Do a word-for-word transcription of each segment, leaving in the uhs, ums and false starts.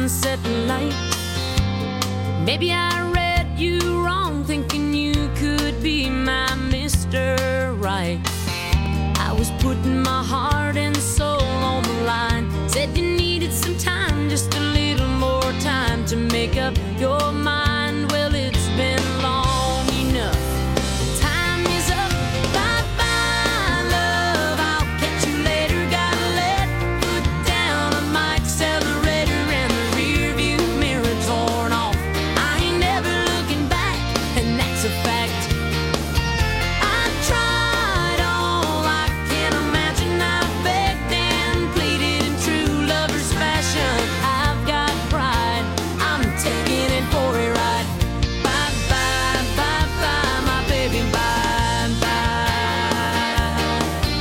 sunset light. Maybe I read you wrong, thinking you could be my Mister Right. I was putting my heart and soul on the line. Said you needed some time, just a little more time to make up your mind. Well, it's been long enough. Time is up. Bye-bye, love. I'll catch you later. Gotta let foot down on my accelerator and the rear view mirror torn off. I ain't never looking back, and that's a fact. I tried all I can imagine. I begged and pleaded in true lover's fashion. I've got pride. I'm taking it for a ride. Bye bye, bye bye, my baby, bye bye.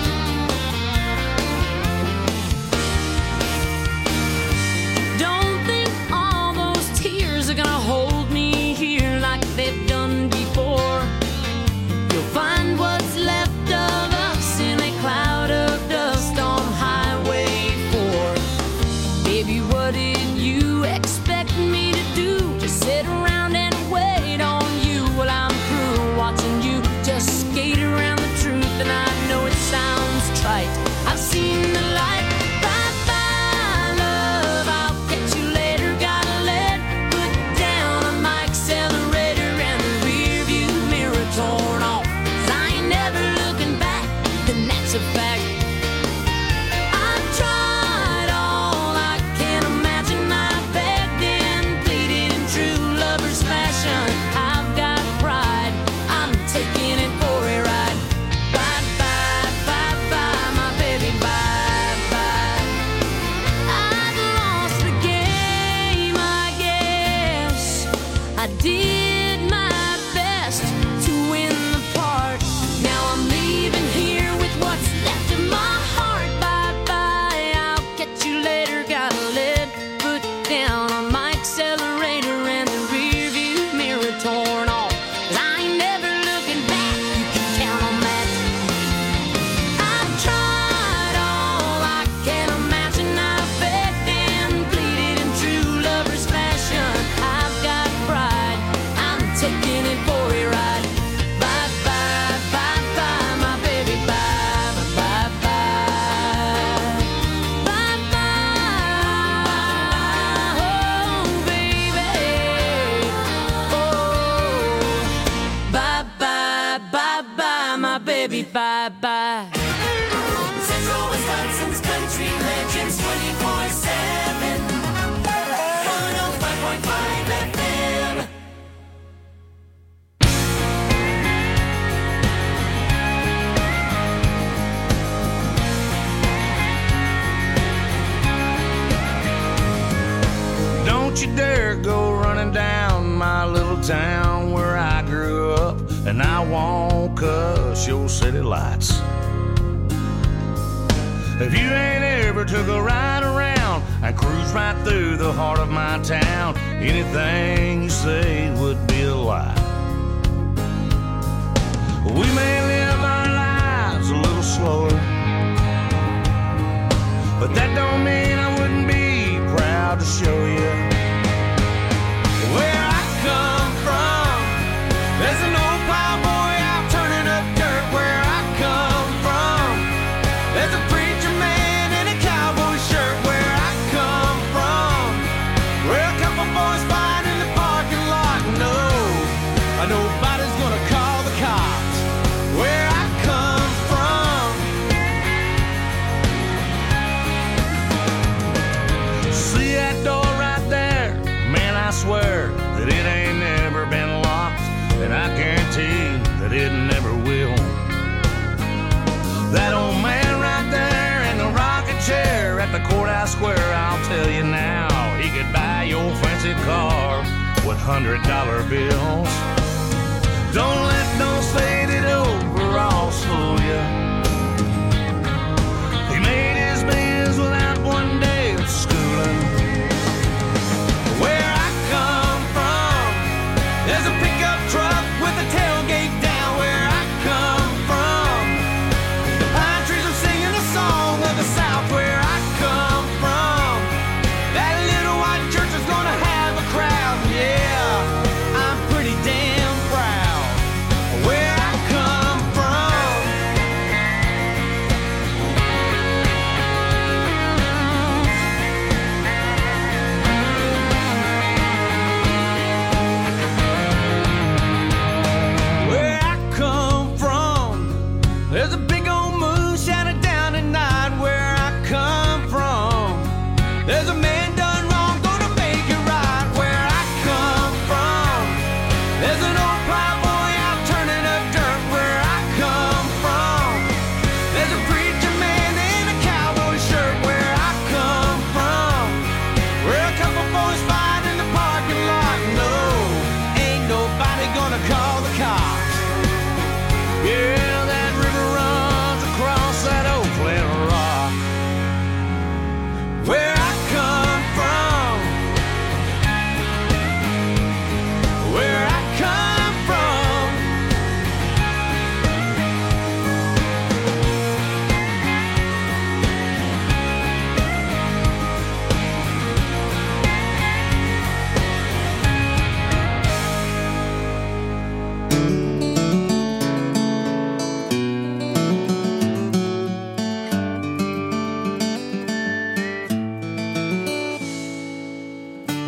Don't think all those tears are gonna hold me here like they've done before. You'll find what's left of us in a cloud of dust on Highway four. Baby, what did you expect me to do? Just sit around and wait on you? Well, I'm through watching you just skate around the truth, and I know it sounds trite. I've seen the light. Bye bye, love. I'll catch you later. Gotta let foot down on my accelerator and the rear view mirror torn off. 'Cause I ain't never looking back, and that's a fact. I tried all I can imagine. I begged and pleaded in true lover's fashion. I've got pride. I'm taking it for a ride. Bye bye, bye bye, my baby, bye bye. I've lost the game, I guess. I did my best to win the part. Now I'm leaving here with what's left of my heart. Bye bye, I'll catch you later. Gotta let foot down on my accelerator and the rear view mirror torn off. 'Cause I ain't never looking back, you can count on that. I've tried all I can imagine. I begged and pleaded in true lover's fashion. I've got pride. I'm taking it for a ride. Bye bye, bye bye, my baby, bye bye, bye bye. Bye bye, oh baby, oh. Bye bye, bye bye, my baby, bye bye. Central Wisconsin's country legends twenty-four seven. one oh five point five F M. Don't you dare go running down my little town where I grew up, and I won't cuss your city lights. If you ain't ever took a ride around and cruise right through the heart of my town, anything you say would be a lie. We may live our lives a little slower, but that don't mean I wouldn't be proud to show you where I come from. There's an old plowboy out turning up dirt where I come from. There's a preacher man in a cowboy shirt where I come from. Where a couple boys fight in the parking lot. No, nobody's gonna call the cops where I come from. See that door right there? Man, I swear that it ain't never been locked, and I guarantee that it never will. That old man right there in the rocking chair at the courthouse square, I'll tell you now, he could buy your fancy car with hundred dollar bills. Don't let those faded overalls fool you. He made his bills without one day of schooling. Where I come from, there's a pickup truck with a tailgate down where I come from. The pine trees are singing the song of the South where I come from. That little white church is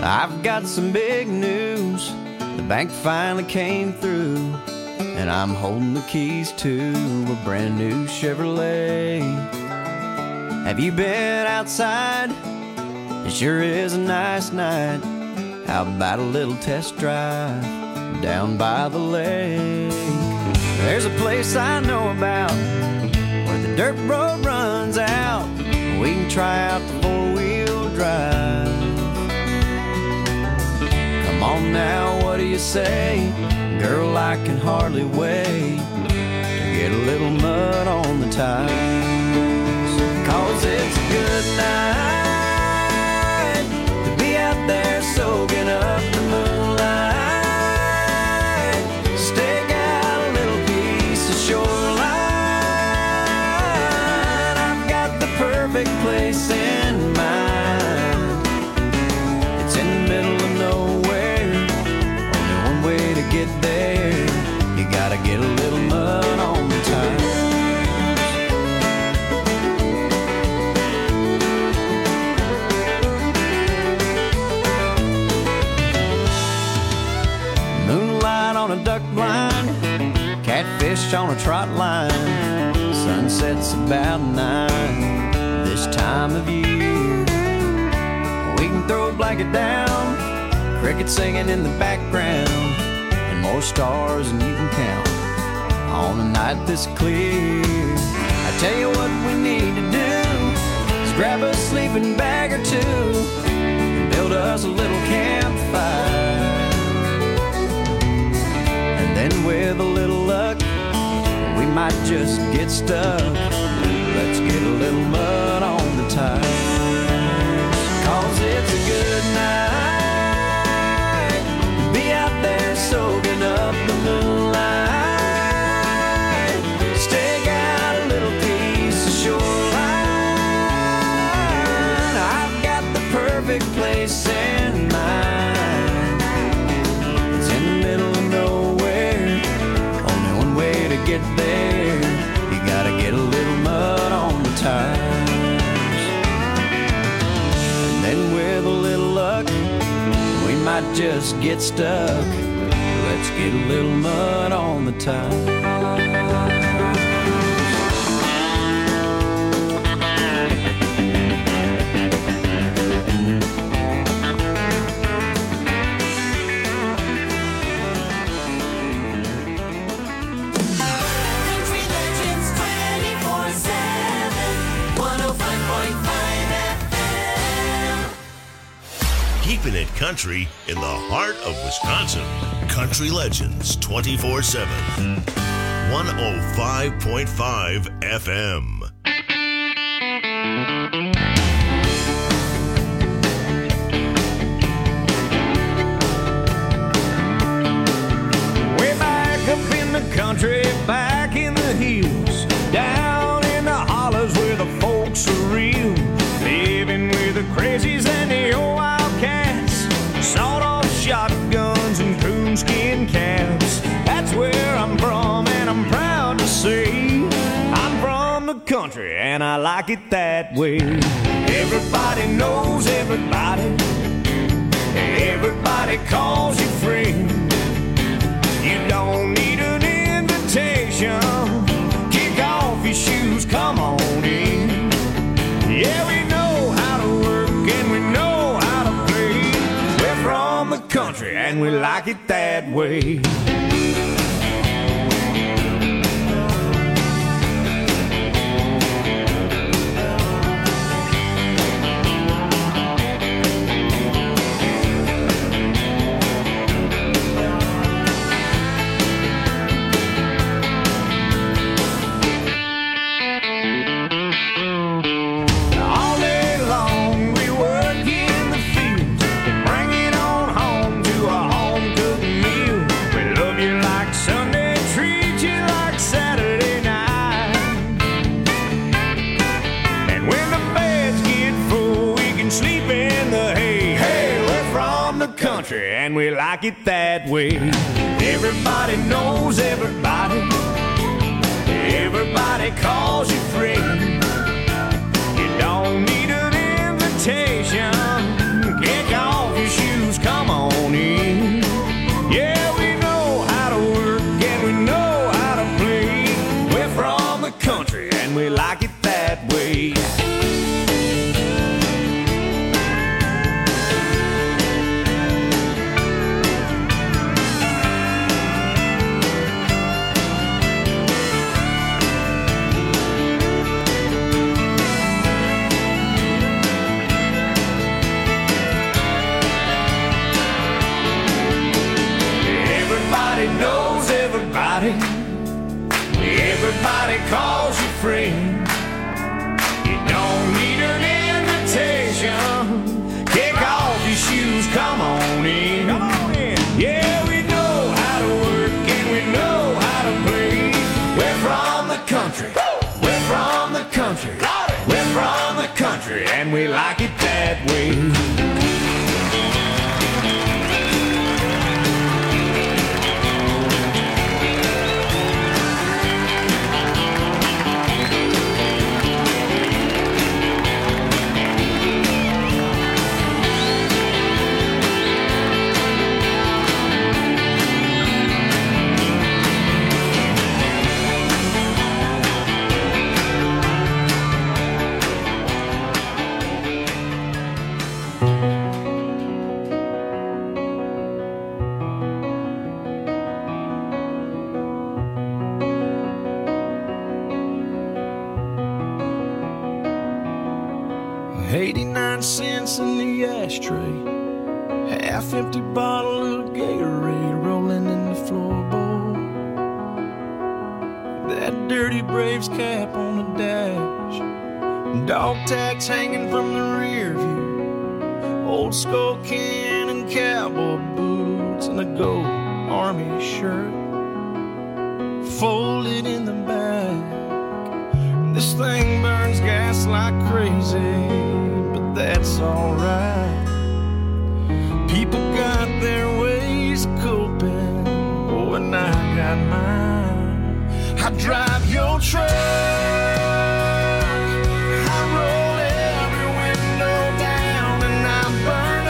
I've got some big news. The bank finally came through, and I'm holding the keys to a brand new Chevrolet. Have you been outside? It sure is a nice night. How about a little test drive down by the lake? There's a place I know about where the dirt road runs out. We can try out the four-wheel drive. Come on now, what do you say? Girl, I can hardly wait to get a little mud on the tires. Cause it's a good night to be out there soaking up the moonlight. Stake out a little piece of shoreline. I've got the perfect place in mind. It's in the middle of nowhere. Only one way to get there. You gotta get a little mud on the tires. Moonlight on a duck blind, catfish on a trot line. Sunset's about nine this time of year. We can throw a blanket down, crickets singing in the background, and more stars than you can count on a night this clear. I tell you what we need to do is grab a sleeping bag or two and build us a little campfire. And then with a little luck, we might just get stuck. Let's get a little mud on the tires. Cause it's a good night to be out there soaking up the moonlight. Stake out a little piece of shoreline. I've got the perfect place in mind. It's in the middle of nowhere. Only one way to get there. You gotta get a little mud on the tires. And then with a little luck, we might just get stuck. Let's get a little mud on the tires. Country Legends twenty-four seven, one oh five point five F M. Keeping it country in the heart of Wisconsin. Country Legends twenty-four seven. one oh five point five F M. Way back up in the country, back in the hills, down in the hollers where the folks are real, living with the crazies and the old wildcats, sawed-off shotguns and coonskin caps. That's where I'm from, and I'm proud to say I'm from the country, and I like it that way. Everybody knows everybody. Everybody calls you friend. You don't need an invitation. Kick off your shoes, come on in. Yeah, we know how to work and we know how to play. We're from the country and we like it that way. All day long we work in the fields and bring it on home to a home-cooked meal. We love you like Sunday, treat you like Saturday night. And when the beds get full, we can sleep in the hay. Hey, we're from the country and we like it that way. Everybody knows everybody. Everybody calls you friend. You don't need an invitation. Kick off your shoes. somebody calls you friend, you don't need an invitation. Kick off your shoes, come on in. Come on in. Yeah, we know how to work and we know how to play. We're from the country. We're from the country. We're from the country and we like it that way. eighty-nine cents in the ashtray, half-empty bottle of Gatorade rolling in the floorboard. That dirty Braves cap on the dash, dog tags hanging from the rear view, old skull can and cowboy boots, and a gold army shirt folded in the back. This thing burns gas like crazy, but that's alright. People got their ways of coping, oh, and I got mine. I drive your truck, I roll every window down, and I burn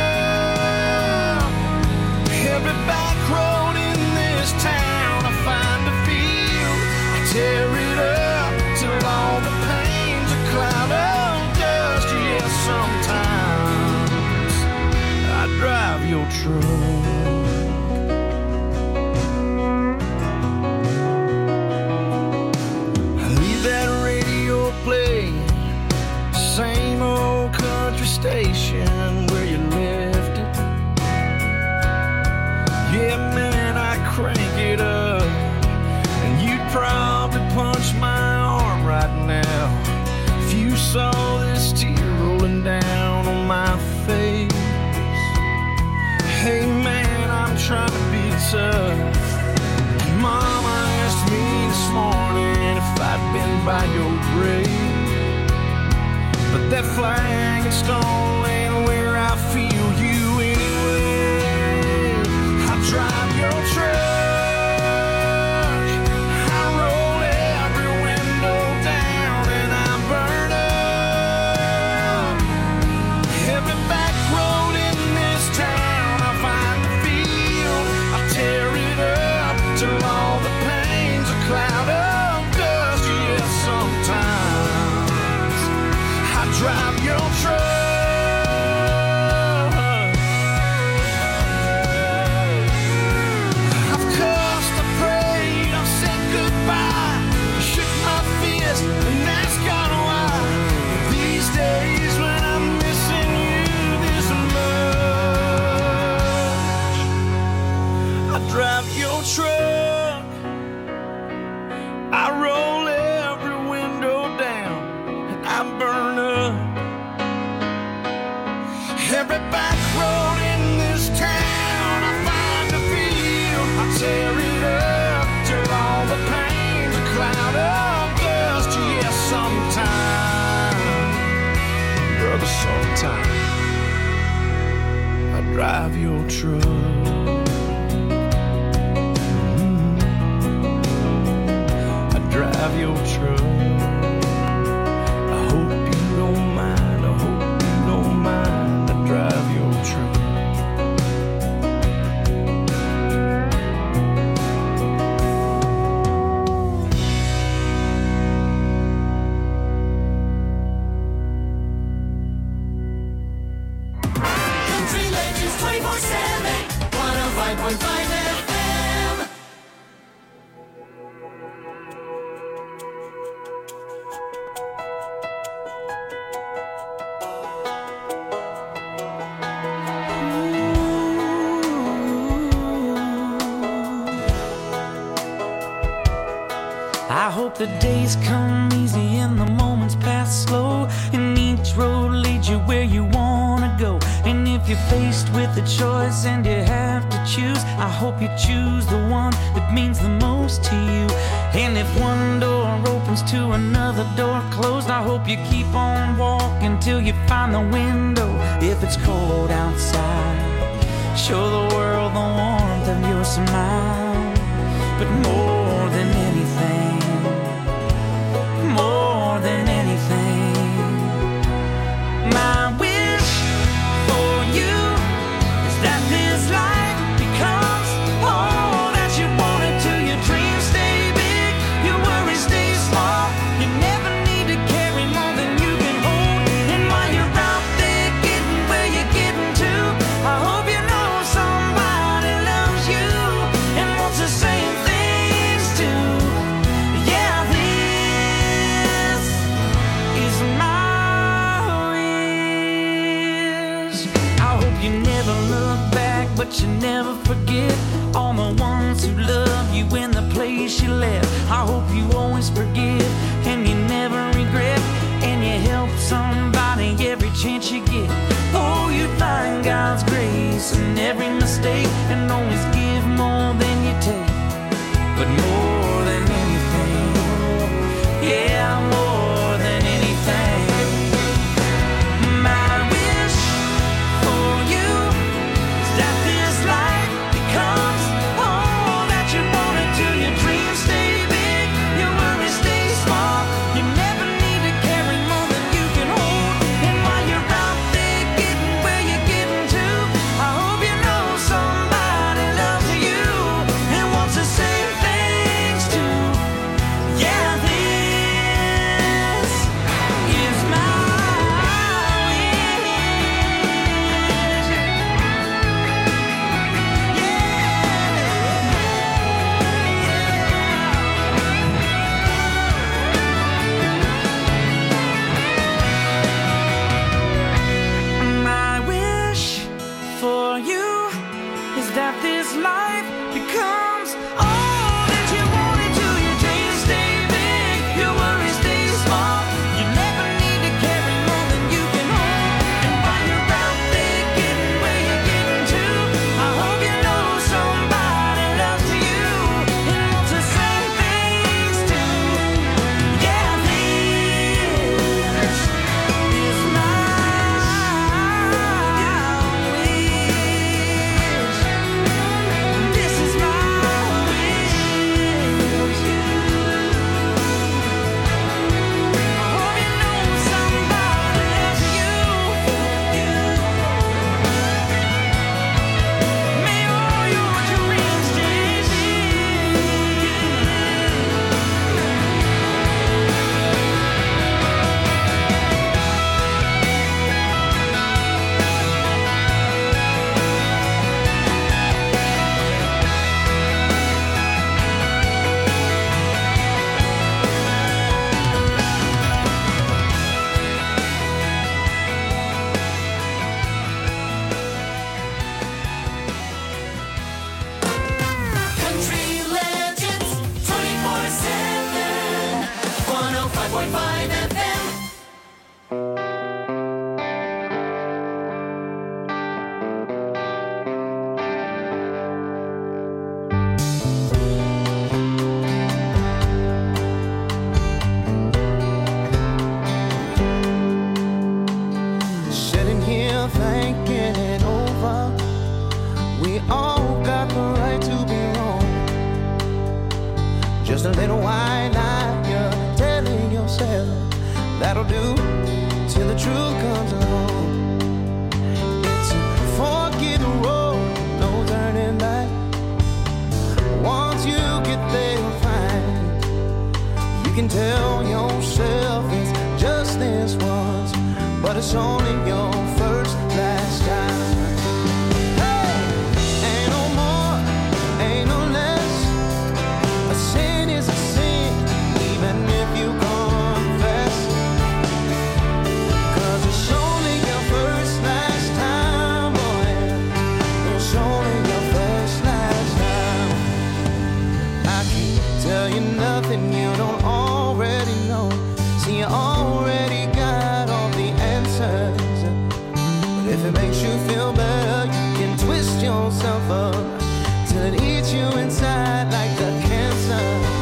up every back road in this town. I find a field, I tear it up till all the pain's a cloud of dust. Yeah, sometimes I drive your truck. I leave that radio playing, same old country station where you left it. Yeah, man, I crank it up, and you'd probably punch my arm right now if you saw this tear rolling down on my face. Hey man, I'm trying to be tough. Mama asked me this morning if I'd been by your grave, but that flag and stone ain't where I feel you anyway. I drive your truck, drive your truck. I've cussed, I prayed, I've said goodbye, shook my fist and asked God why. These days when I'm missing you this much, I drive your truck, I roll every window down, and I burn up every back road in this town. I find a field, I tear it up till all the pain's a cloud of dust. Yeah, sometime, brother, sometime I drive your truck. Mm-hmm. I drive your truck. I hope you don't mind, I hope you don't mind. Drive your truck. Country Legends twenty-four seven, one oh five point five F M. I hope hope the days come easy and the moments pass slow, and each road leads you where you wanna go. And if you're faced with a choice and you have to choose, I hope you choose the one that means the most to you. And if one door opens to another door closed, I hope you keep on walking till you find the window. If it's cold outside, show the world the warmth of your smile. But more than anything, more than anything, my wish for you is that this life becomes all that you want it to. Your dreams stay big, your worries stay small. You never need to carry more than you can hold. And while you're out there getting where you're getting to, I hope you know somebody loves you and wants the same things too. Yeah, this is my wish. I hope you never look back, but you never forget all the ones who love you in the place you left. I hope you always forgive and you never regret, and you help somebody every chance you get. Oh, you find God's grace in every mistake and always give more than you take. But more than anything, yeah, more than anything, my wish for you is that this life becomes all that you want it to. Your dreams stay big, your worries stay small. You never need to carry more than you can hold. And while you're out there getting where you're getting to, I hope you know somebody loves you and wants the same things too. Yeah, this is my wish. My wish for you is that this life becomes all that you want it to. Your dreams stay big, your worries stay small. You never need to carry more than you can hold. And while you're out there getting where you're getting to, I hope you know somebody loves you and wants the same things too. Yeah, this is my wish. This is my wish. I hope you know somebody loves you. May all your dreams stay big. Country Legends twenty-four seven, one oh five point five F M. Sitting here thinking it over. We all got the right to be wrong. Just a little while now, you're telling yourself that'll do till the truth comes along. It's a fork in the road, no turning back. Once you get there, you'll find you can tell yourself it's just this once, but it's only your first, last time. Hey, ain't no more, ain't no less. A sin is a sin, even if you confess. 'Cause it's only your first, last time, boy. It's only your first, last time. I can't tell you nothing you don't already feel better, you can twist yourself up till it eats you inside like a cancer.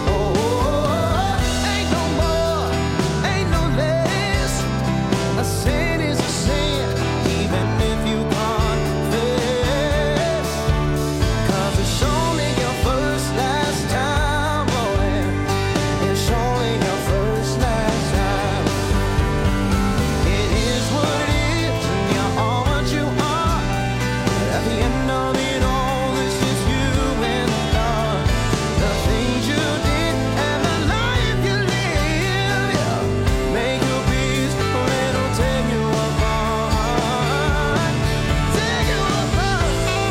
Oh, ain't no more, ain't no less. A sin is a sin, even if you confess. 'Cause it's only your first, last time, boy. It's only your first, last time. It is what it is, and you're all what you are. At the end of it all, it's just you and God. The things you did and the life you live, yeah. Make your peace, or it'll tear you apart. Tear you apart.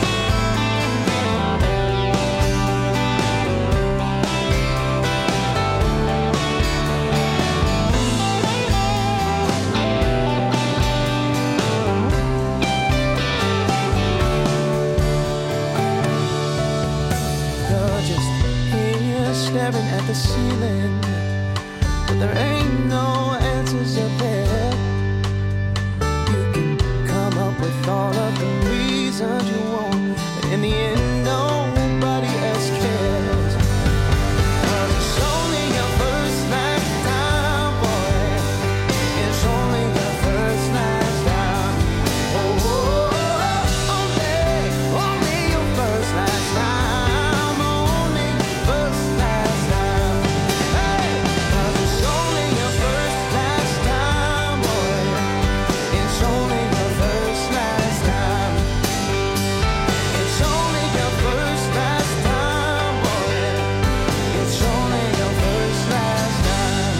You're just here staring at the ceiling, but there ain't no answers up there. You can come up with all of the reasons you want, but in the end, nobody else cares. 'Cause it's only your first, last time, boy. It's only your first, last time. Oh, oh, oh, only, only your first, last time. Only first, last time. Hey, 'cause it's only your first, last time, boy. It's only your first, last time. It's only your first, last time, boy. It's only your first, last time.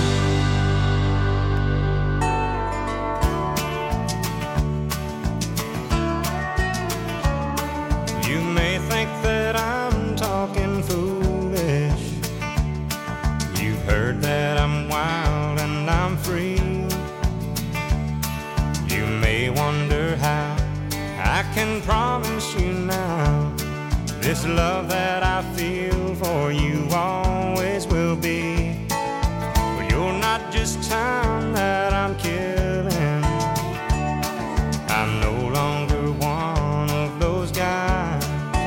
You may think that I'm talking foolish. You've heard that I'm wild and I'm free. You may wonder how I can promise you now this love that I feel for you always will be. But you're not just time that I'm killing. I'm no longer one of those guys.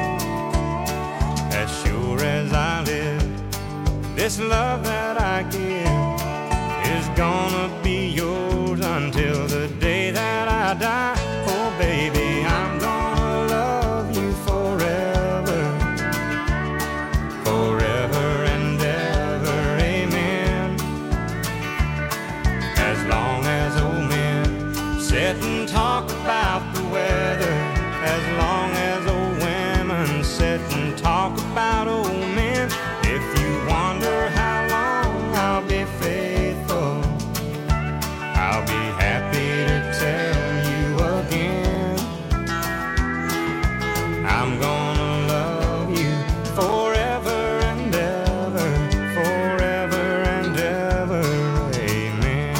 As sure as I live, this love that I give is gonna be yours until the day that I die. Oh baby, I'm gonna love you forever, forever and ever, amen. As long as old men sit and talk about the weather, as long as old women sit and talk about old men. If you wonder how long I'll be faithful, I'll be happy to tell you again. I'm gonna love you forever and ever, forever and ever, amen.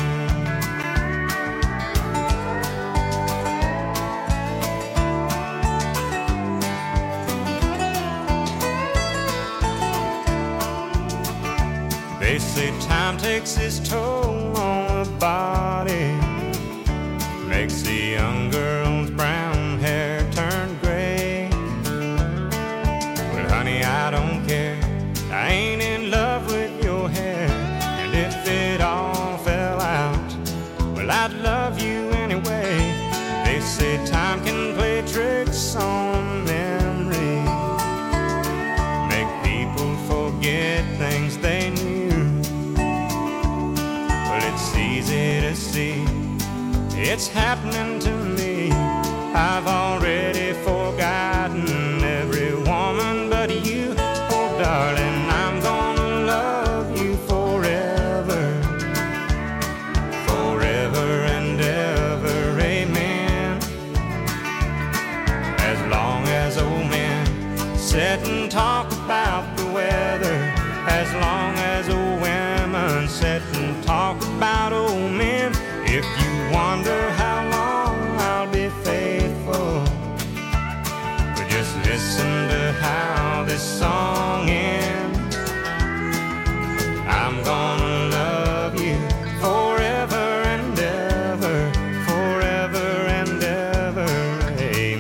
They say time takes its toll on the body, makes the young girl's brown hair turn gray. Well, honey, I don't care. I ain't in love with your hair. And if it all fell out, well, I'd love you anyway. They say time can play tricks on memory, make people forget things they knew. Well, it's easy to see it's happening to me. I've already forgotten every woman but you. Oh, darling, I'm gonna love you forever, forever and ever, amen. As long as old men sit and talk about the weather, as long as old women sit and talk about old men. If you wonder how long I'll be faithful, but just listen to how this song ends. I'm gonna love you forever and ever, forever and ever, amen.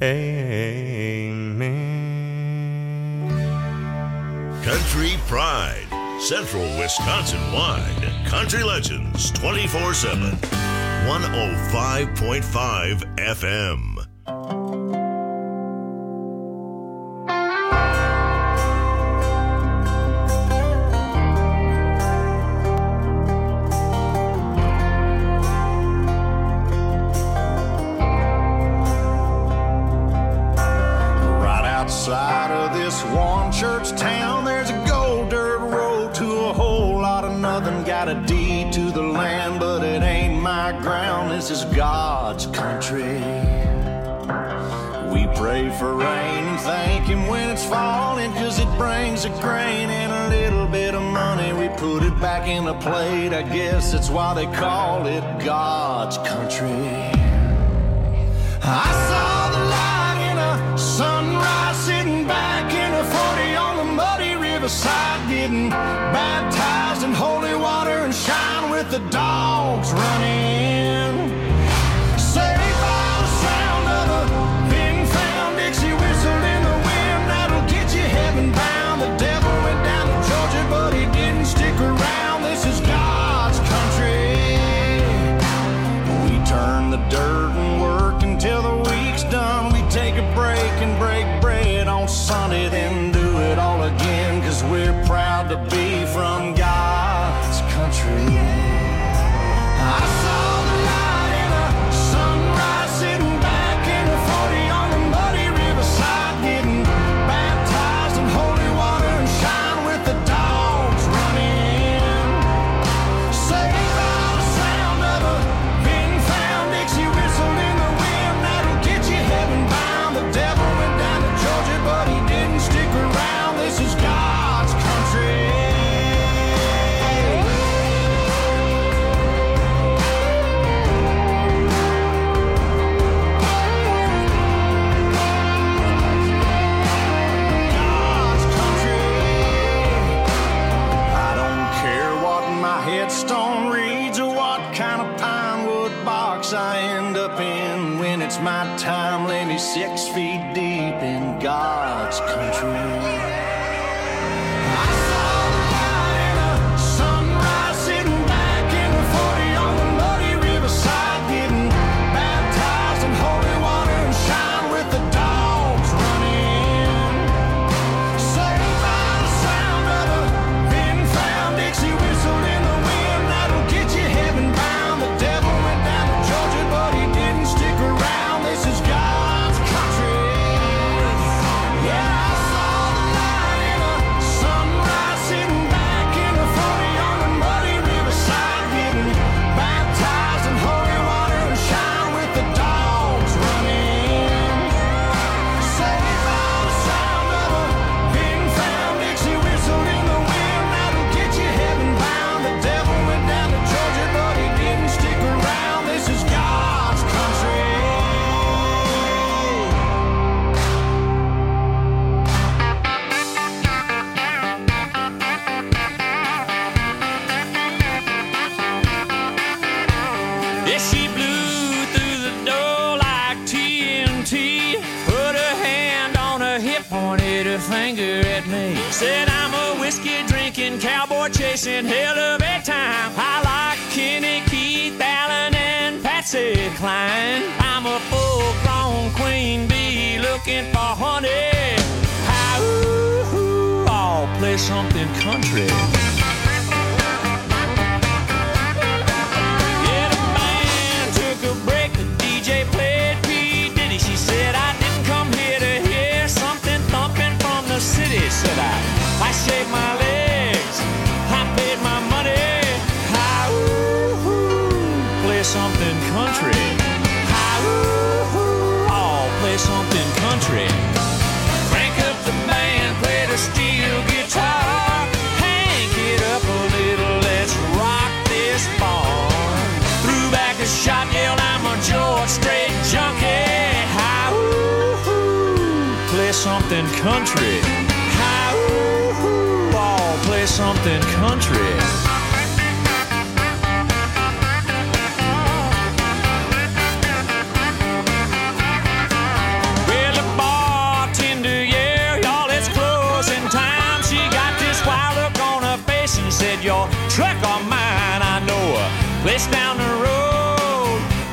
Amen. Country Pride, Central Wisconsin-wide. Country Legends twenty-four seven. one oh five point five F M. Outside of this one church town, there's a gold dirt road to a whole lot of nothing. Got a deed to the land, but it ain't my ground. This is God's country. We pray for rain and thank Him when it's falling, 'cause it brings a grain and a little bit of money. We put it back in the plate, I guess that's why they call it God's country. I saw the light in a sunrise, sitting back in a forty on the muddy riverside, getting baptized in holy water and shine with the dogs running. Saved by the sound of a pin-found Dixie whistle in the wind, that'll get you heaven bound. The devil went down to Georgia, but he didn't stick around. This is God's country. We turn the dirt and work until the week's done. We take a break and break bread on Sunday, then do it all again, 'cause we're proud to be from God's country. I saw the light in a sunrise, sitting back in a forty on the muddy riverside, getting baptized in holy water and shine with the dogs running. Saved by the sound of a pin-found Dixie whistle in the wind, that'll get you heaven bound. The devil went down to Georgia, but he didn't stick around. This is God's country. God's country. I don't care what my headstone reads or what kind of pine wood box I end up in. When it's my time, lay me six feet deep in God's country. I saw the light in a sunrise, sitting back in a forty on the muddy riverside, getting baptized in holy water and shine with the dogs running. Saved by the sound of a pin-found Dixie whistle in the wind, that'll get you heaven bound. The devil went down to Georgia, but he didn't stick around. This is God's country. Yeah, I saw the light in a sunrise, sitting back in a forty on the muddy riverside, getting baptized in holy water and shine with the dogs running. Saved by the sound of a pin-found Dixie whistle in the wind, that'll get you heaven bound. The devil went down to Georgia, but he didn't stick around. This is God's country. Yeah, she blew through the door like T N T. Put her hand on her hip, pointed her finger at me. Said I'm a whiskey drinking, cowboy chasing hell of a time. I like Kenny, Keith, Allen, and Patsy Cline. I'm a full-grown queen bee looking for honey. Hi, ooh, ooh, I'll play something country. Yeah, the band took a break, the D J played P. Diddy. She said I didn't come here to hear something thumping from the city. Said I, I shaved my legs, I paid my money. Hi, ooh, ooh, play something country. Hi, ooh, ooh, I'll play something country. Crank up the band, play the steel guitar. Hank it up a little, let's rock this bar. Threw back a shot, yelled I'm a George Strait junkie. Hi, ooh, ooh, play something country. Hi, ooh, ooh, I'll play something country.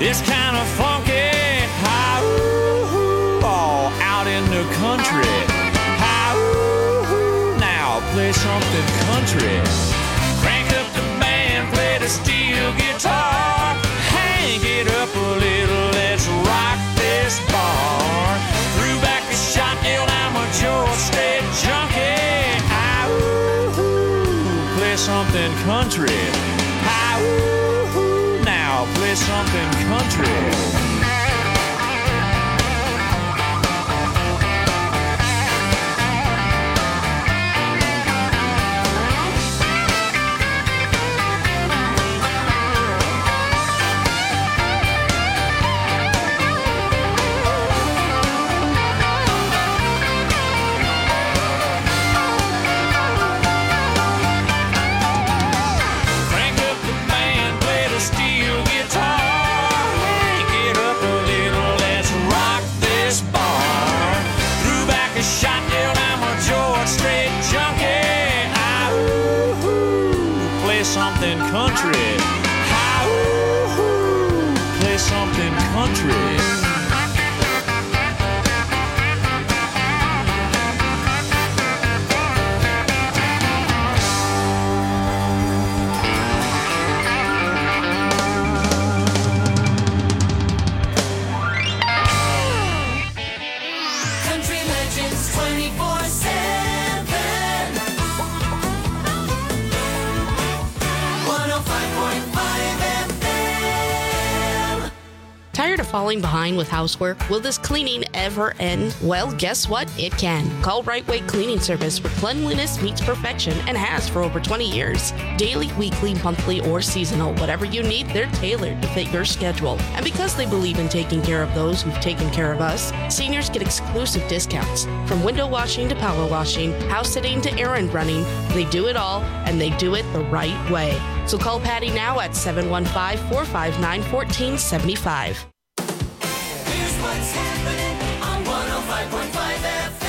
It's kind of funky. Hi-ooh, all out in the country. Hi-ooh, now play something country. Crank up the band, play the steel guitar. Hang it up a little, let's rock this bar. Threw back a shotgun, I'm a George Strait junkie. Hi-ooh, play something country. Hi-ooh, now play something country. Something country. Hi-ooh, play something country. Country Legends twenty-four seven. one oh five point five F M. Tired of falling behind with housework? Will this cleaning ever end? Well, guess what? It can. Call Right Way Cleaning Service, where cleanliness meets perfection and has for over twenty years. Daily, weekly, monthly, or seasonal, whatever you need, they're tailored to fit your schedule. And because they believe in taking care of those who've taken care of us, seniors get exclusive discounts. From window washing to power washing, house sitting to errand running, they do it all, and they do it the right way. So call Patty now at seven one five, four five nine, one four seven five. Here's what's happening on one oh five point five F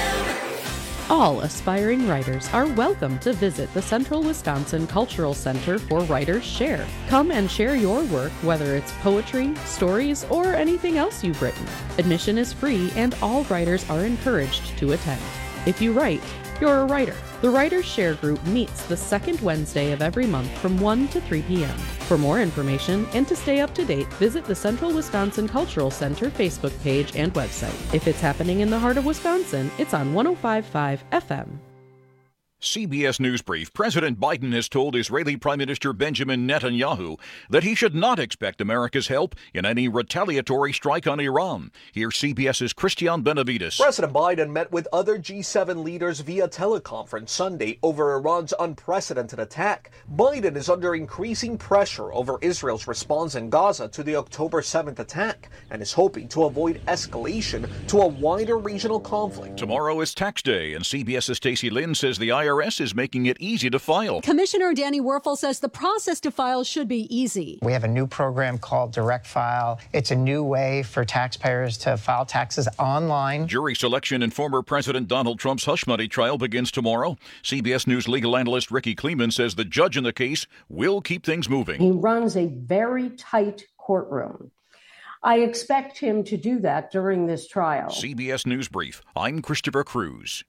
M. All aspiring writers are welcome to visit the Central Wisconsin Cultural Center for Writers Share. Come and share your work, whether it's poetry, stories, or anything else you've written. Admission is free and all writers are encouraged to attend. If you write, you're a writer. The Writers Share Group meets the second Wednesday of every month from one to three p.m. For more information and to stay up to date, visit the Central Wisconsin Cultural Center Facebook page and website. If it's happening in the heart of Wisconsin, it's on one oh five point five F M. C B S News Brief. President Biden has told Israeli Prime Minister Benjamin Netanyahu that he should not expect America's help in any retaliatory strike on Iran. Here's CBS's Christian Benavides. President Biden met with other G seven leaders via teleconference Sunday over Iran's unprecedented attack. Biden is under increasing pressure over Israel's response in Gaza to the October seventh attack and is hoping to avoid escalation to a wider regional conflict. Tomorrow is tax day, and CBS's Stacey Lynn says the I R S is making it easy to file. Commissioner Danny Werfel says the process to file should be easy. We have a new program called Direct File. It's a new way for taxpayers to file taxes online. Jury selection in former President Donald Trump's hush money trial begins tomorrow. C B S News legal analyst Ricky Kleeman says the judge in the case will keep things moving. He runs a very tight courtroom. I expect him to do that during this trial. C B S News Brief. I'm Christopher Cruz.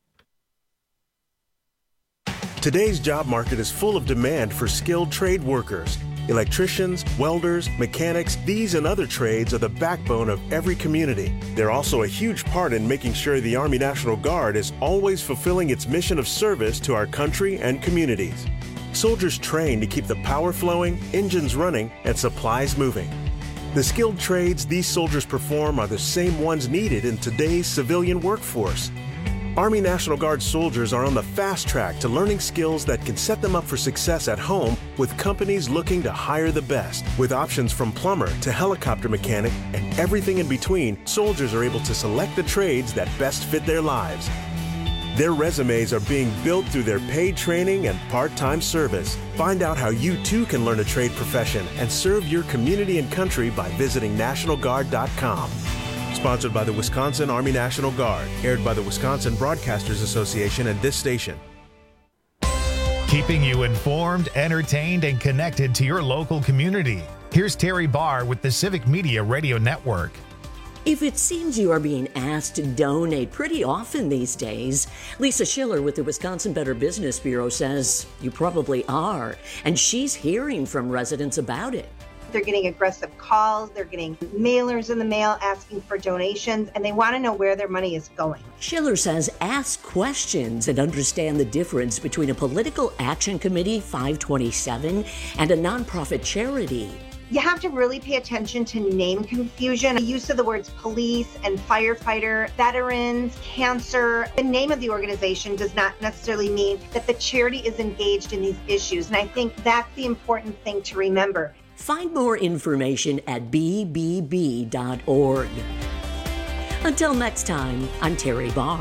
Today's job market is full of demand for skilled trade workers. Electricians, welders, mechanics, these and other trades are the backbone of every community. They're also a huge part in making sure the Army National Guard is always fulfilling its mission of service to our country and communities. Soldiers train to keep the power flowing, engines running, and supplies moving. The skilled trades these soldiers perform are the same ones needed in today's civilian workforce. Army National Guard soldiers are on the fast track to learning skills that can set them up for success at home with companies looking to hire the best. With options from plumber to helicopter mechanic and everything in between, soldiers are able to select the trades that best fit their lives. Their resumes are being built through their paid training and part-time service. Find out how you too can learn a trade profession and serve your community and country by visiting national guard dot com. Sponsored by the Wisconsin Army National Guard. Aired by the Wisconsin Broadcasters Association and this station. Keeping you informed, entertained, and connected to your local community. Here's Terry Barr with the Civic Media Radio Network. If it seems you are being asked to donate pretty often these days, Lisa Schiller with the Wisconsin Better Business Bureau says you probably are, and she's hearing from residents about it. They're getting aggressive calls, they're getting mailers in the mail asking for donations, and they want to know where their money is going. Schiller says ask questions and understand the difference between a political action committee, five twenty-seven, and a nonprofit charity. You have to really pay attention to name confusion. The use of the words police and firefighter, veterans, cancer. The name of the organization does not necessarily mean that the charity is engaged in these issues. And I think that's the important thing to remember. Find more information at b b b dot org. Until next time, I'm Terry Barr.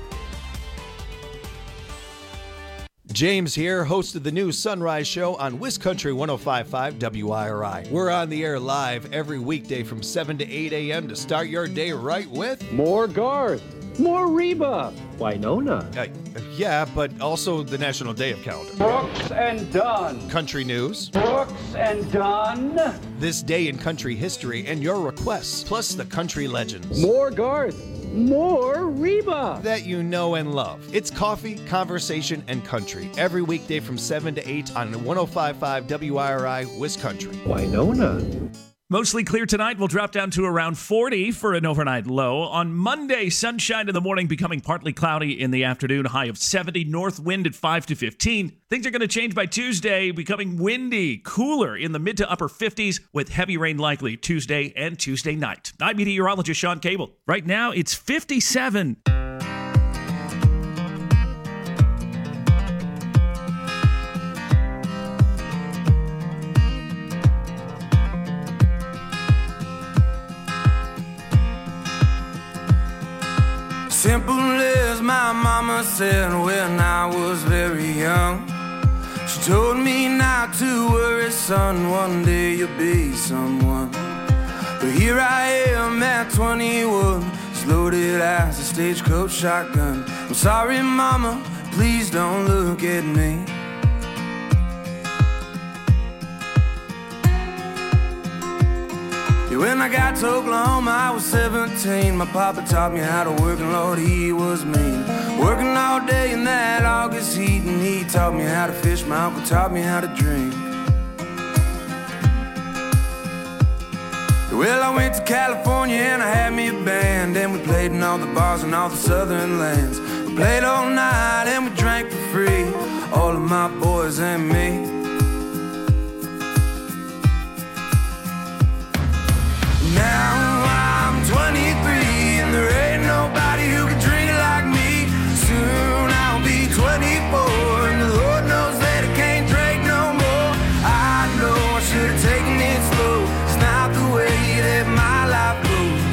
James here, host of the new Sunrise Show on WisCountry one oh five point five W I R I. We're on the air live every weekday from seven to eight a.m. to start your day right with more Garth, more Reba, Winona. Uh, yeah, but also the National Day of Calendar. Brooks and Dunn. Country news. Brooks and Dunn. This day in country history and your requests, plus the country legends. More Garth. More Reba that you know and love. It's coffee, conversation, and country every weekday from seven to eight on one oh five point five W I R I WisCountry. Winona. Mostly clear tonight. We'll drop down to around forty for an overnight low. On Monday, sunshine in the morning, becoming partly cloudy in the afternoon. High of seventy. North wind at five to fifteen. Things are going to change by Tuesday, becoming windy, cooler in the mid to upper fifties with heavy rain likely Tuesday and Tuesday night. I'm meteorologist Sean Cable. Right now, it's fifty-seven. Simple as my mama said when I was very young. She told me not to worry, son, one day you'll be someone. But here I am at twenty-one, as loaded as a stagecoach shotgun. I'm sorry, mama, please don't look at me. When I got to Oklahoma, I was seventeen. My papa taught me how to work, and Lord, he was mean. Working all day in that August heat, and he taught me how to fish. My uncle taught me how to drink. Well, I went to California and I had me a band, and we played in all the bars in all the southern lands. We played all night and we drank for free, all of my boys and me. Now I'm twenty-three and there ain't nobody who can drink like me. Soon I'll be twenty-four and the Lord knows that I can't drink no more. I know I should have taken it slow. It's not the way that my life goes.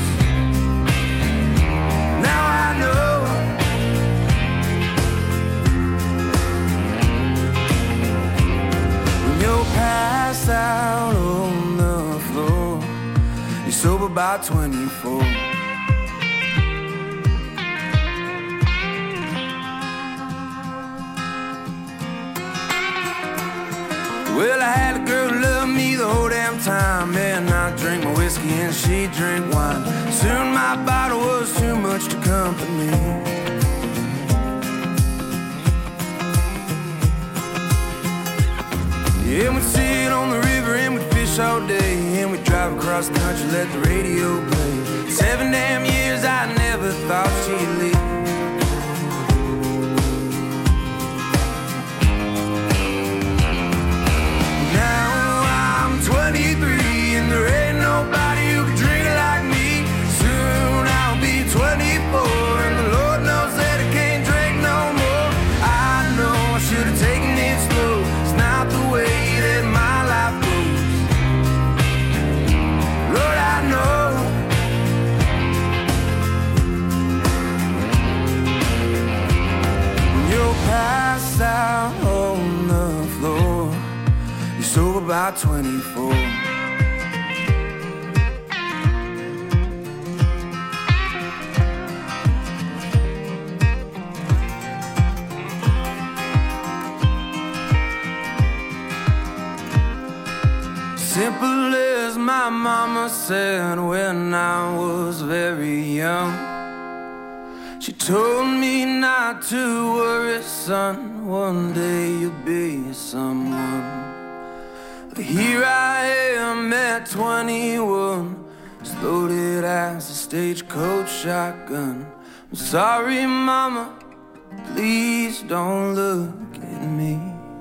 Now I know. When you're passed out on the floor, you're sober by twenty-four. Well, I had a girl who loved me the whole damn time, and I drank my whiskey and she drank wine. Soon my bottle was too much to comfort me. Yeah, we'd sit on the river and we'd fish all day, and we'd drive across the country, let the radio play. Seven damn years I never thought she'd leave. twenty-three and there ain't nobody who can drink like me. Soon I'll be twenty-four and the Lord knows that I can't drink no more. I know I should have taken it slow. It's not the way that my life goes. Lord, I know. When you're passed out on the floor, you're sober by twenty-four. Simple mama said when I was very young. She told me not to worry, son, one day you'll be someone. But here I am at twenty-one, as loaded as a stagecoach shotgun. I'm sorry, mama, please don't look at me.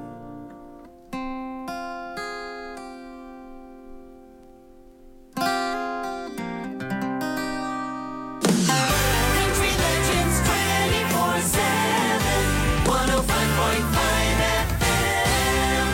Country Legends twenty-four seven, one oh five point five F M.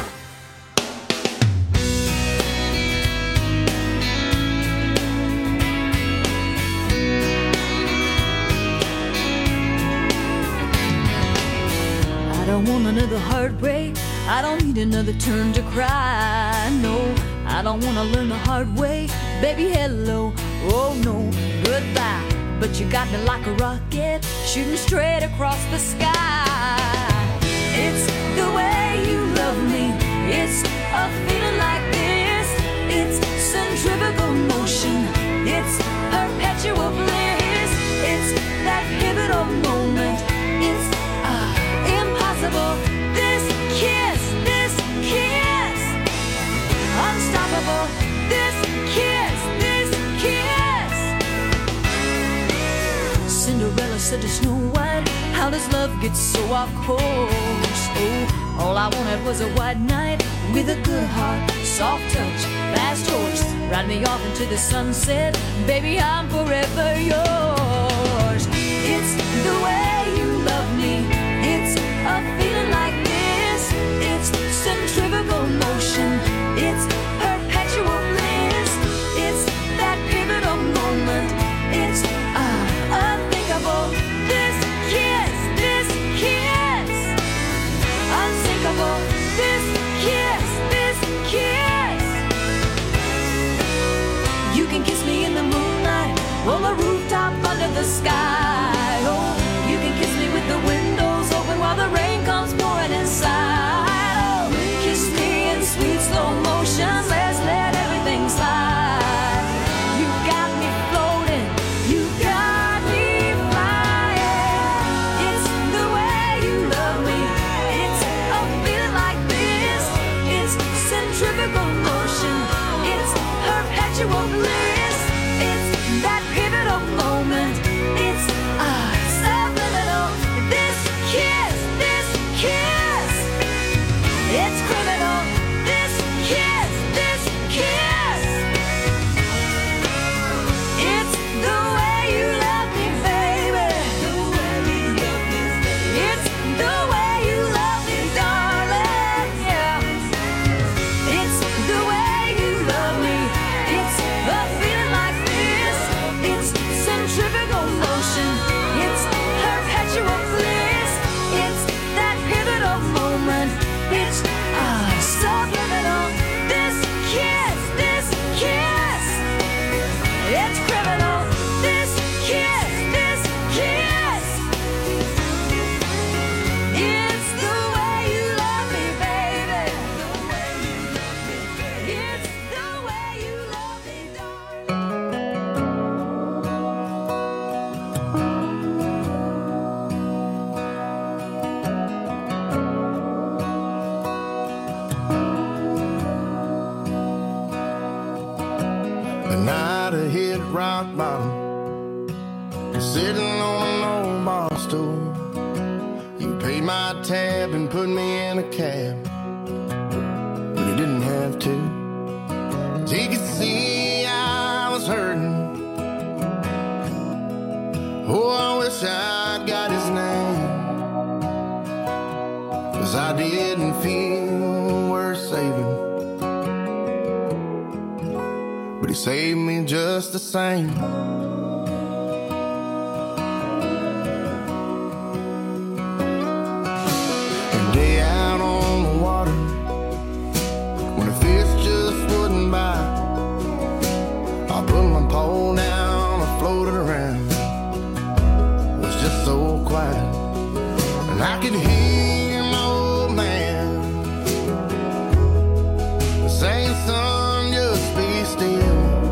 I don't want another heartbreak. I don't need another turn to cry. No, I don't want to learn the hard way. Baby, hello. Oh, no, goodbye. But you got me like a rocket, shooting straight across the sky. It's the way you love me. It's a feeling like this. It's centrifugal motion. It's perpetual bliss. It's that pivotal moment. It's uh, impossible. This kiss, this kiss, unstoppable. This kiss, this kiss. Cinderella said to Snow White, how does love get so off course? Oh, all I wanted was a white knight with a good heart, soft touch, fast horse. Ride me off into the sunset, baby, I'm forever yours. It's the way you love me. It's a feeling like this. It's centrifugal motion. It's perpetual bliss. It's that pivotal moment. It's uh, unthinkable. This kiss, this kiss, unsinkable. This kiss, this kiss. You can kiss me in the moonlight, on the rooftop under the sky. Oh, you can kiss me with the windows open while the rain comes pouring inside. Oh, kiss me in sweet slow motion. Let's let everything slide. You got me floating. You got me flying. It's the way you love me. It's a feeling like this. It's centrifugal motion. It's perpetual bliss. It's that pivotal moment. It's uh, subliminal. This kiss, this kiss. It's criminal. This kiss, this kiss. It's the way you love me, baby. It's the way you love me, darling. Yeah. It's the way you love me. It's a feeling like this. It's centrifugal motion. It's perpetual bliss. It's that pivotal moment. It's uh, subliminal. This kiss, this kiss. It's criminal. This kiss, this kiss. It's the way you love me, baby. It's the way you love me, The night I hit rock bottom, sitting on an old bar stool. You paid my tab and put me in a cab, but you didn't have to. 'Cause he could see I was hurting. Oh, I wish I'd got his name, 'cause I didn't feel worth saving. But he saved me just the same. A day out on the water, when the fish just wouldn't bite, I put my pole down, I floated around. It was just so quiet, and I could hear my old man saying, son, just be still.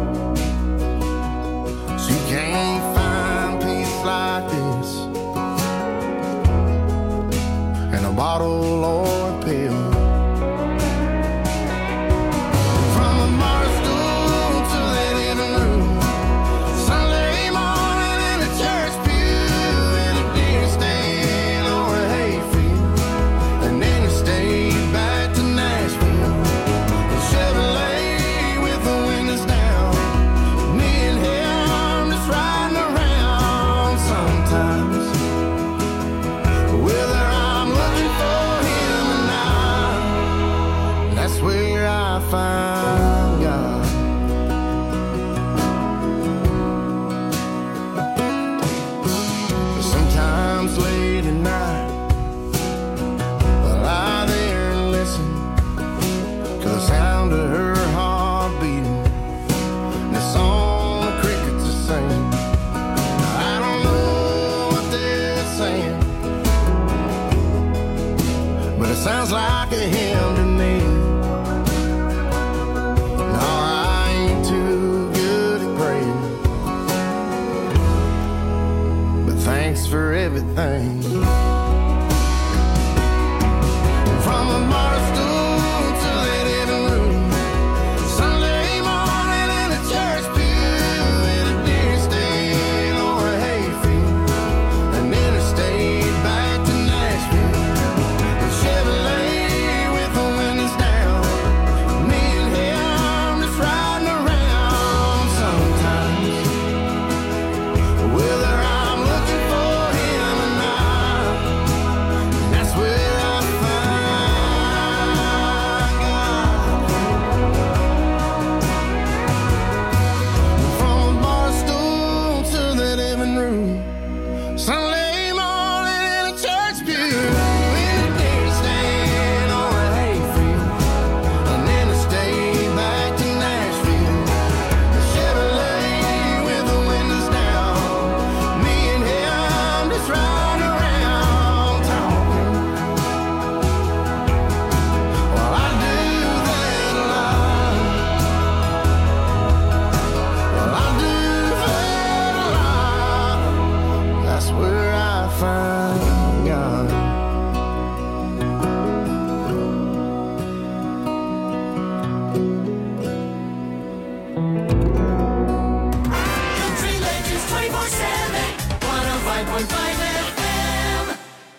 for everything. From a bar stool to the living room, Sunday morning in a church pew, in a deer stand or a hayfield, an interstate back to Nashville, a Chevrolet with the windows down, me and him just riding around sometimes. Whether I'm looking for him or not, that's where I find God. From a bar stool to the living room, Sunday morning in a church pew, in a deer stand or a hayfield, an interstate back to Nashville, a Chevrolet with the windows down, me and him just riding around talking. Well, I do that a lot. Well, I do that a lot. That's where I find God. Country Legends twenty-four seven, one oh five point five F M.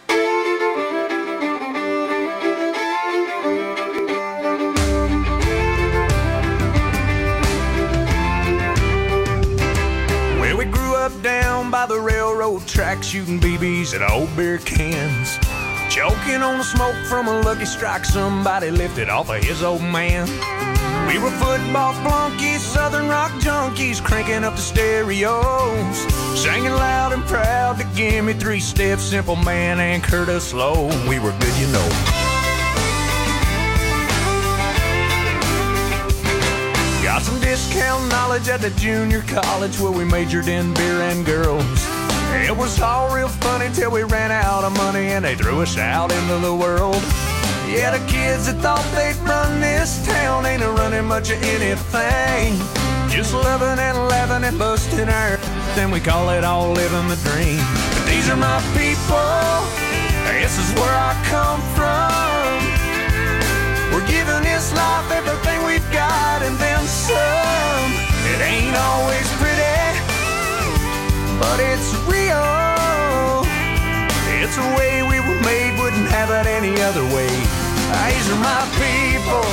Well, we grew up down by the railroad track, shooting B Bs at old beer cans, choking on the smoke from a Lucky Strike somebody lifted off of his old man. We were football flunkies, southern rock junkies, cranking up the stereos, singing loud and proud to Give Me Three Steps, Simple Man, and Curtis Slow. We were good, you know. Got some discount knowledge at the junior college where we majored in beer and girls. It was all real funny till we ran out of money and they threw us out into the world. Yeah, the kids that thought they'd run this town ain't a running much of anything. Just loving and laughing and busting our then we call it all living the dream. But these are my people, this is where I come from. We're giving this life everything we've got and then some. It ain't always pretty, but it's real. It's a way we were made, wouldn't have it any other way. These are my people.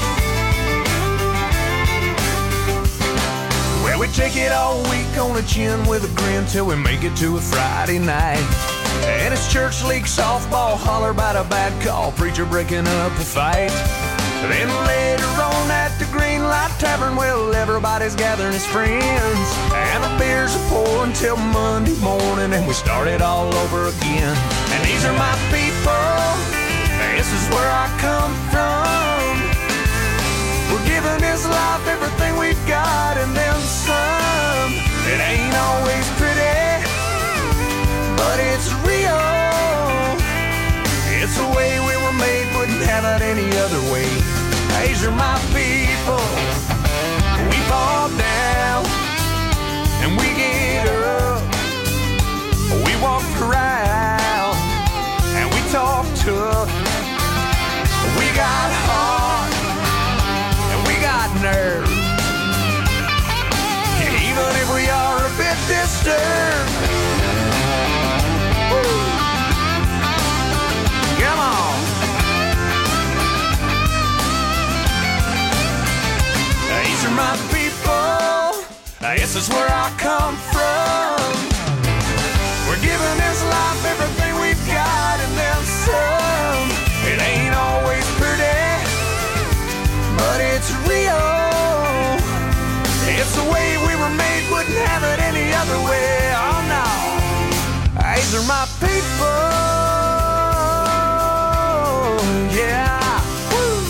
Well, we take it all week on the chin with a grin till we make it to a Friday night. And it's church league softball, holler about a bad call, preacher breaking up a fight. Then later on at the Green Light Tavern, well, everybody's gathering as friends, and the beers are pouring till Monday morning, and we start it all over again. And these are my people, this is where I come from. We're giving this life everything we've got and then some. It ain't always pretty, but it's real. It's the way we were made, wouldn't have it any other way. These are my people. We fall down and we get up. We walk around and we talk tough. We got heart and we got nerve. Even if we are a bit disturbed. Woo. Come on. These are my people. This is where I come from. We're giving this life everything we've got and then some. It ain't always pretty, but it's real. It's the way we were made, wouldn't have it any other way. Oh no, these are my people. Yeah. Woo.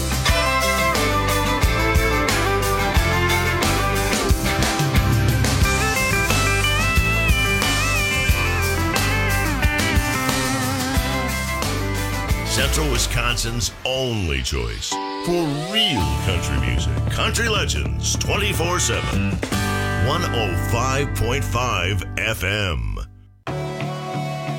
Central Wisconsin's only choice for real country music. Country Legends twenty-four seven. one oh five point five F M.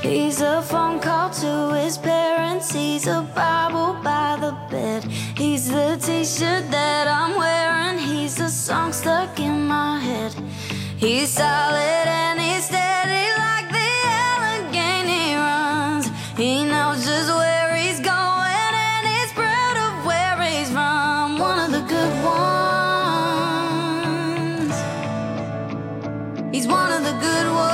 He's a phone call to his parents. He's a Bible by the bed. He's the t-shirt that I'm wearing. He's a song stuck in my head. He's solid and he's steady like the Allegheny runs. He knows just where he's going and he's proud of where he's from. One of the good ones. He's one of the good ones.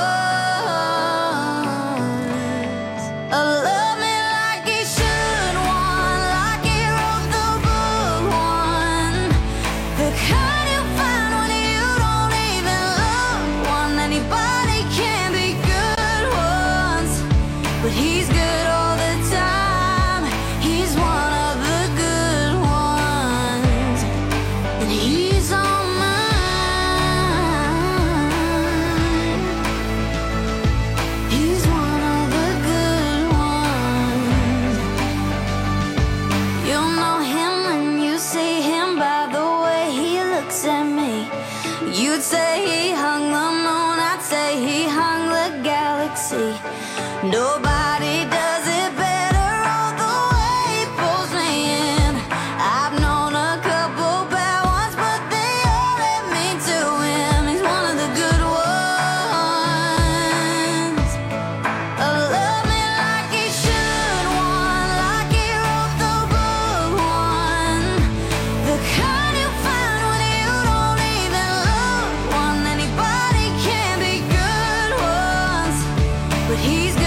Nobody does it better, all the way he pulls me in. I've known a couple bad ones, but they all led me to him. He's one of the good ones. Oh, love me like he should, one like he wrote the book, one. The kind you find when you don't even look, one. Anybody can be good ones, but he's good.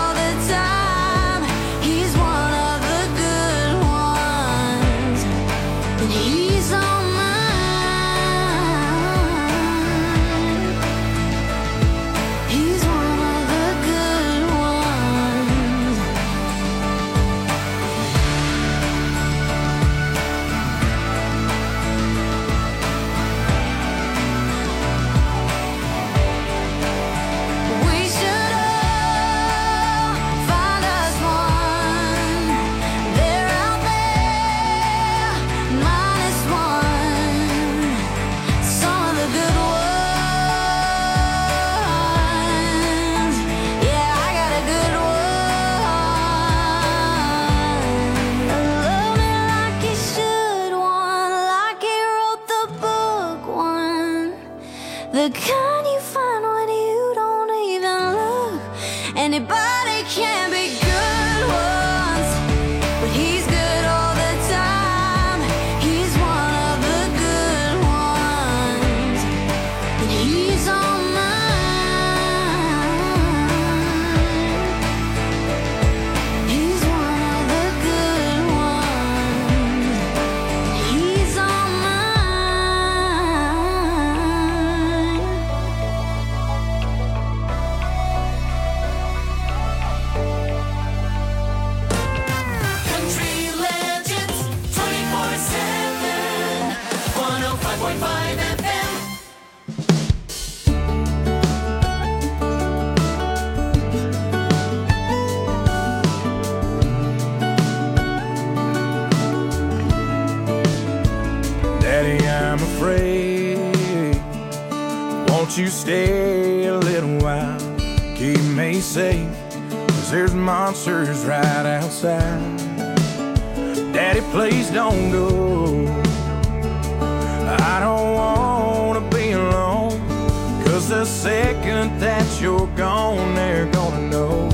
The kind you find when you don't even look. Anybody can be good ones, but he's good all the time. He's one of the good ones, and he's on mine. He's one of the good ones, and he's on mine. Country Legends twenty-four seven, one oh five point five F M. Daddy, I'm afraid. Won't you stay a little while? Keep me safe, 'cause there's monsters right outside. Daddy, please don't go. I don't wanna be alone, 'cause the second that you're gone, they're gonna know.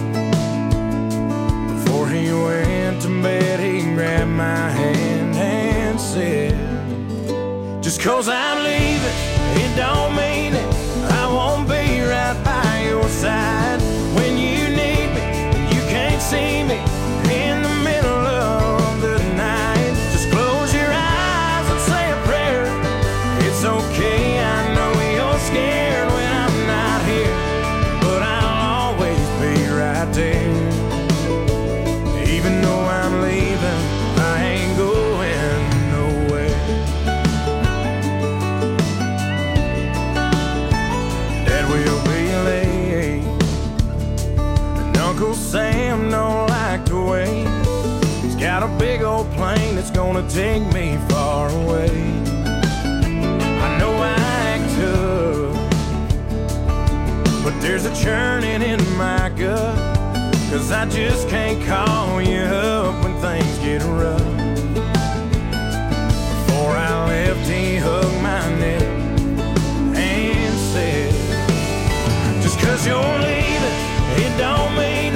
Before he went to bed, he grabbed my hand and said, just 'cause I'm leaving, it don't mean it. I won't be right by your side. When you need me, you can't see me in the middle of the night. Just close your eyes and say a prayer. It's okay, I know you're scared when I'm not here, but I'll always be right there. Even though I'm leaving, I ain't going nowhere. Dad will be late, and Uncle Sam don't like to wait. He's got a big old plane that's gonna take me far away. I know I act tough, but there's a churning in my gut, 'cause I just can't call you up when things get rough. Before I left, he hugged my neck and said, just 'cause you're leaving, it don't mean